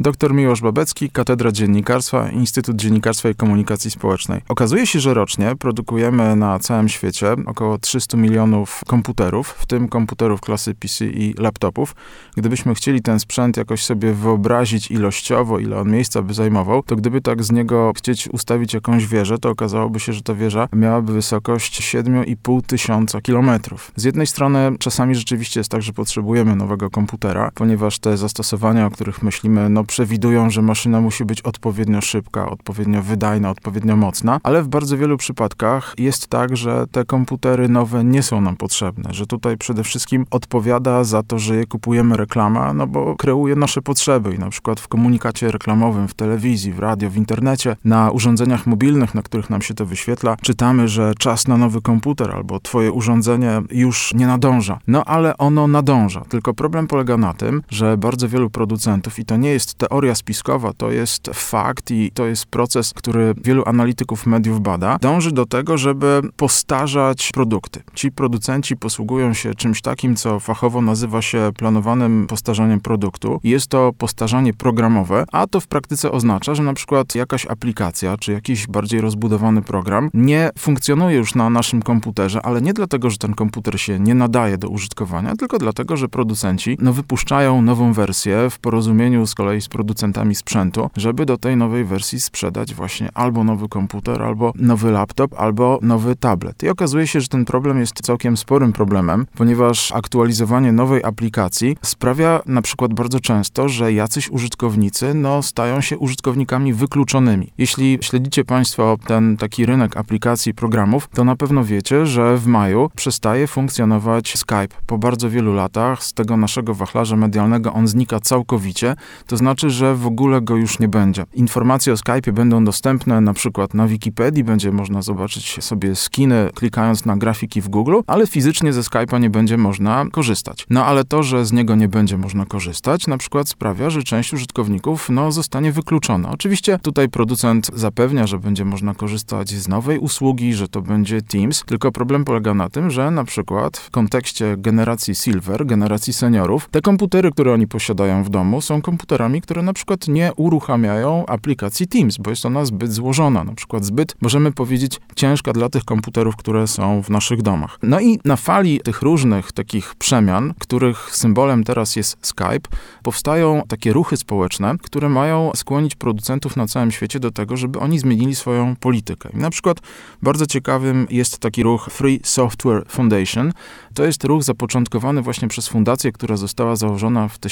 Dr Miłosz Babecki, Katedra Dziennikarstwa, Instytut Dziennikarstwa i Komunikacji Społecznej. Okazuje się, że rocznie produkujemy na całym świecie około 300 milionów komputerów, w tym komputerów klasy PC i laptopów. Gdybyśmy chcieli ten sprzęt jakoś sobie wyobrazić ilościowo, ile on miejsca by zajmował, to gdyby tak z niego chcieć ustawić jakąś wieżę, to okazałoby się, że ta wieża miałaby wysokość 7,5 tysiąca kilometrów. Z jednej strony czasami rzeczywiście jest tak, że potrzebujemy nowego komputera, ponieważ te zastosowania, o których myślimy, przewidują, że maszyna musi być odpowiednio szybka, odpowiednio wydajna, odpowiednio mocna, ale w bardzo wielu przypadkach jest tak, że te komputery nowe nie są nam potrzebne, że tutaj przede wszystkim odpowiada za to, że je kupujemy reklama, bo kreuje nasze potrzeby i na przykład w komunikacie reklamowym, w telewizji, w radio, w internecie, na urządzeniach mobilnych, na których nam się to wyświetla, czytamy, że czas na nowy komputer albo twoje urządzenie już nie nadąża. Ale ono nadąża. Tylko problem polega na tym, że bardzo wielu producentów, i to nie jest teoria spiskowa, to jest fakt i to jest proces, który wielu analityków mediów bada, dąży do tego, żeby postarzać produkty. Ci producenci posługują się czymś takim, co fachowo nazywa się planowanym postarzeniem produktu. Jest to postarzanie programowe, a to w praktyce oznacza, że na przykład jakaś aplikacja, czy jakiś bardziej rozbudowany program nie funkcjonuje już na naszym komputerze, ale nie dlatego, że ten komputer się nie nadaje do użytkowania, tylko dlatego, że producenci wypuszczają nową wersję w porozumieniu z kolei z producentami sprzętu, żeby do tej nowej wersji sprzedać właśnie albo nowy komputer, albo nowy laptop, albo nowy tablet. I okazuje się, że ten problem jest całkiem sporym problemem, ponieważ aktualizowanie nowej aplikacji sprawia na przykład bardzo często, że jacyś użytkownicy stają się użytkownikami wykluczonymi. Jeśli śledzicie Państwo ten taki rynek aplikacji, programów, to na pewno wiecie, że w maju przestaje funkcjonować Skype. Po bardzo wielu latach z tego naszego wachlarza medialnego on znika całkowicie, to znaczy, że w ogóle go już nie będzie. Informacje o Skype'ie będą dostępne na przykład na Wikipedii, będzie można zobaczyć sobie skiny klikając na grafiki w Google, ale fizycznie ze Skype'a nie będzie można korzystać. Ale to, że z niego nie będzie można korzystać, na przykład sprawia, że część użytkowników zostanie wykluczona. Oczywiście tutaj producent zapewnia, że będzie można korzystać z nowej usługi, że to będzie Teams, tylko problem polega na tym, że na przykład w kontekście generacji Silver, generacji seniorów, te komputery, które oni posiadają w domu, są komputerami, które na przykład nie uruchamiają aplikacji Teams, bo jest ona zbyt złożona, na przykład zbyt, możemy powiedzieć, ciężka dla tych komputerów, które są w naszych domach. I na fali tych różnych takich przemian, których symbolem teraz jest Skype, powstają takie ruchy społeczne, które mają skłonić producentów na całym świecie do tego, żeby oni zmienili swoją politykę. I na przykład bardzo ciekawym jest taki ruch Free Software Foundation. To jest ruch zapoczątkowany właśnie przez fundację, która została założona w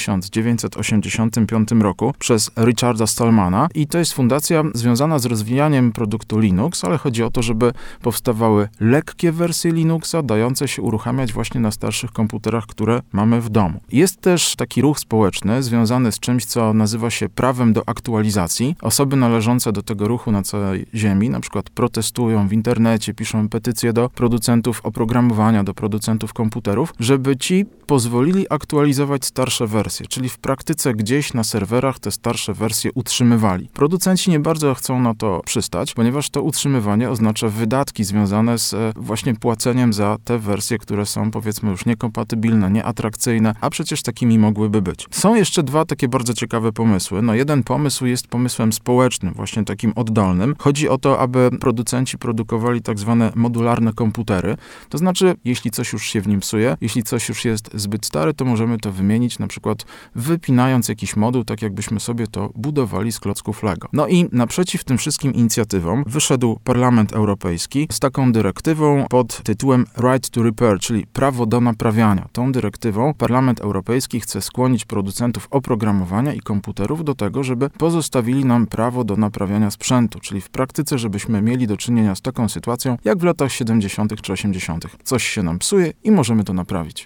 1985 roku przez Richarda Stallmana i to jest fundacja związana z rozwijaniem produktu Linux, ale chodzi o to, żeby powstawały lekkie wersje Linuxa, dające się uruchamiać właśnie na starszych komputerach, które mamy w domu. Jest też taki ruch społeczny związany z czymś, co nazywa się prawem do aktualizacji. Osoby należące do tego ruchu na całej ziemi, na przykład protestują w internecie, piszą petycje do producentów oprogramowania, do producentów komputerów, żeby ci pozwolili aktualizować starsze wersje, czyli w praktyce gdzieś na serwerach te starsze wersje utrzymywali. Producenci nie bardzo chcą na to przystać, ponieważ to utrzymywanie oznacza wydatki związane z właśnie płaceniem za te wersje, które są powiedzmy już niekompatybilne, nieatrakcyjne, a przecież takimi mogłyby być. Są jeszcze dwa takie bardzo ciekawe pomysły. Jeden pomysł jest pomysłem społecznym, właśnie takim oddolnym. Chodzi o to, aby producenci produkowali tak zwane modularne komputery. To znaczy, jeśli coś już się w nim psuje, jeśli coś już jest zbyt stare, to możemy to wymienić, na przykład wypinając jakiś moduł, tak jakbyśmy sobie to budowali z klocków Lego. I naprzeciw tym wszystkim inicjatywom wyszedł Parlament Europejski z taką dyrektywą pod tytułem Right to Repair, czyli prawo do naprawiania. Tą dyrektywą Parlament Europejski chce skłonić producentów oprogramowania i komputerów do tego, żeby pozostawili nam prawo do naprawiania sprzętu, czyli w praktyce, żebyśmy mieli do czynienia z taką sytuacją, jak w latach 70. czy 80. Coś się nam psuje i możemy to naprawić.